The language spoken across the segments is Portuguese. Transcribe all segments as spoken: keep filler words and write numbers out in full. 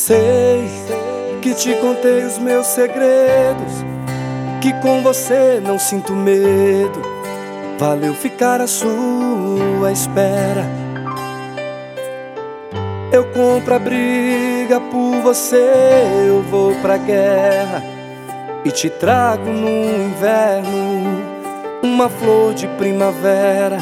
Sei que te contei os meus segredos, que com você não sinto medo. Valeu ficar à sua espera. Eu compro a briga por você, eu vou pra guerra e te trago no inverno uma flor de primavera.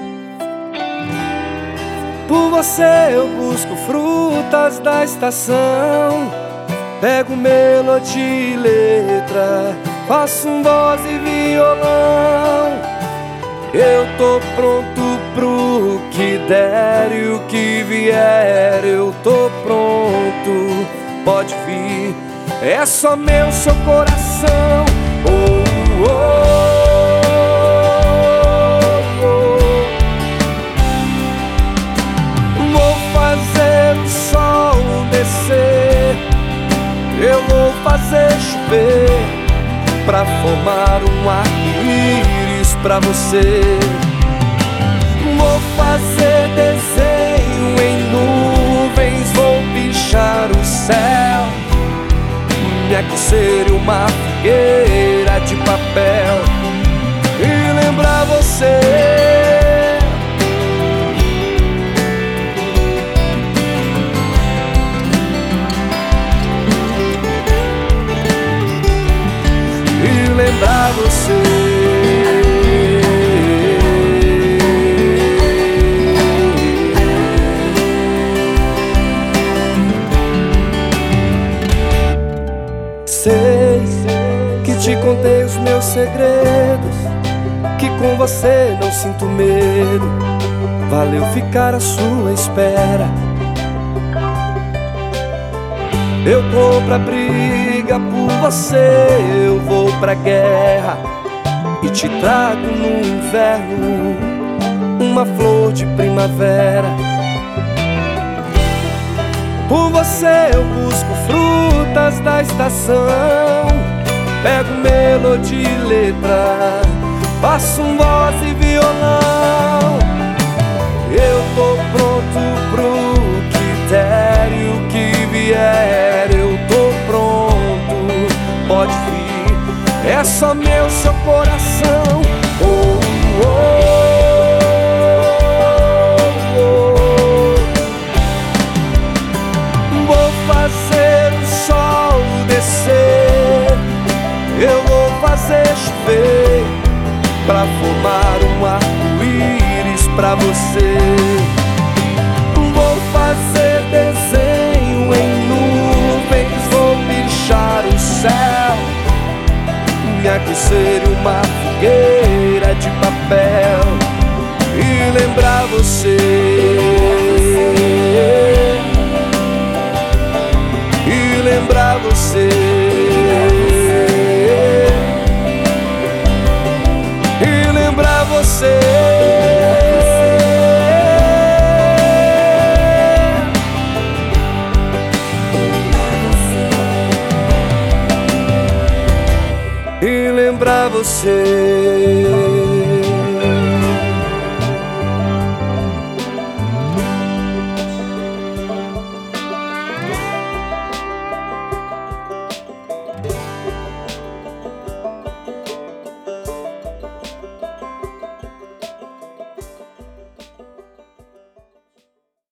Por você eu busco frutas da estação, pego melodia e letra, faço um voz e violão. Eu tô pronto pro que der e o que vier, eu tô pronto, pode vir, é só meu, seu coração. Oh, oh. Eu vou fazer chover pra formar um arco-íris pra você. Vou fazer desenho em nuvens, vou pichar o céu e aquecer uma fogueira de papel e lembrar você. Lembrar você. Sei que te contei os meus segredos, que com você não sinto medo. Valeu ficar à sua espera. Eu compro a briga por você, eu vou pra guerra e te trago no inverno uma flor de primavera. Por você eu busco frutas da estação, pego melodia e letra, faço um voz e violão. Eu tô pronto pro que der e o que vier, eu tô pronto, pode vir, é só meu, seu coração. Oh, oh, oh, oh. Vou fazer o sol descer, eu vou fazer chover pra formar um arco-íris pra você. Vou fazer desenho em nuvens, vou pichar o céu e aquecer uma fogueira de papel e lembrar você. E lembrar você. E lembrar você. E lembrar você.